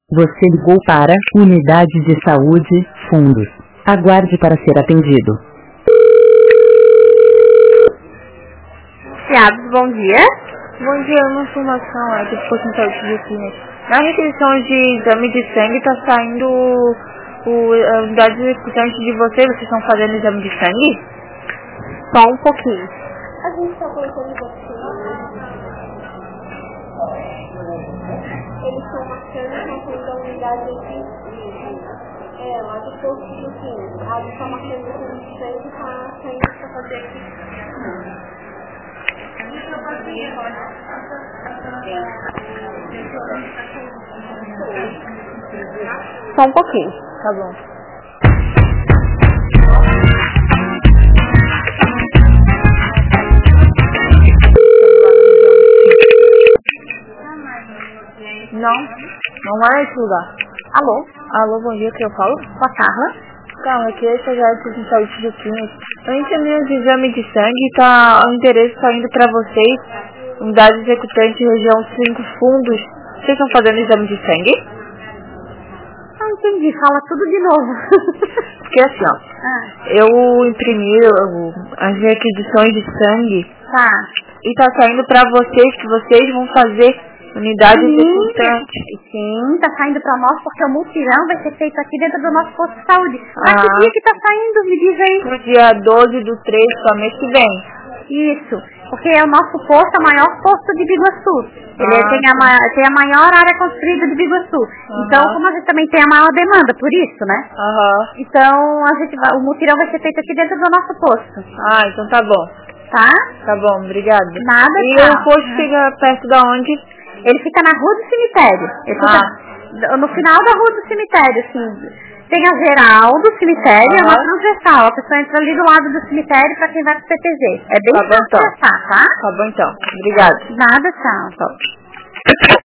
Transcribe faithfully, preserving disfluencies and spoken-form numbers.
Você ligou para Unidade de Saúde, Fundos. Aguarde para ser atendido. Fiados, bom dia. Bom dia, uma informação é que ficou sem saúde de clínica. Na requisição de exame de sangue está saindo o, a unidade executante de vocês, vocês estão fazendo exame de sangue? Só um pouquinho. A gente está colocando você. Eles estão marcando a saindo da unidade aqui. É, lá do posto do clínico. A gente está marcando o exame de sangue e está saindo para fazer aqui. Só um pouquinho. Tá bom. Não, não é esse lugar. Alô? Alô, bom dia, que eu falo? Com a Carla? Calma, aqui é esse já de saúde de clínica. Eu encaminhei de exame de sangue e tá, o interesse está indo para vocês, unidade executante região cinco fundos. Vocês estão fazendo exame de sangue? Ah, entendi. Fala tudo de novo. Porque assim, ó, Ah, eu imprimi o- as requisições de sangue tá. e tá saindo para vocês que vocês vão fazer unidade Sim, executante. sim, tá saindo pra nós porque o mutirão vai ser feito aqui dentro do nosso posto de saúde. Mas Ah. que dia que tá saindo? Me diz aí. No dia doze do três, para mês que vem. Isso, porque o nosso posto é o maior posto de Biguaçu. Ele Ah, tem, a ma- tem a maior área construída de Biguaçu. Aham. Então, como a gente também tem a maior demanda, por isso, né? Aham. Então, a gente vai, o mutirão vai ser feito aqui dentro do nosso posto, Ah, então tá bom. tá? Tá bom, obrigada. Nada, E tchau. o posto fica perto da onde? Ele fica na rua do cemitério. Ele fica no final da rua do cemitério, assim. Tem a geral do cemitério, é uma Aham. transversal. A pessoa entra ali do lado do cemitério pra quem vai pro P T Z. É bem Tá bom, fácil então. acessar, tá? Tá bom então. Obrigada. Nada, tchau. Tchau.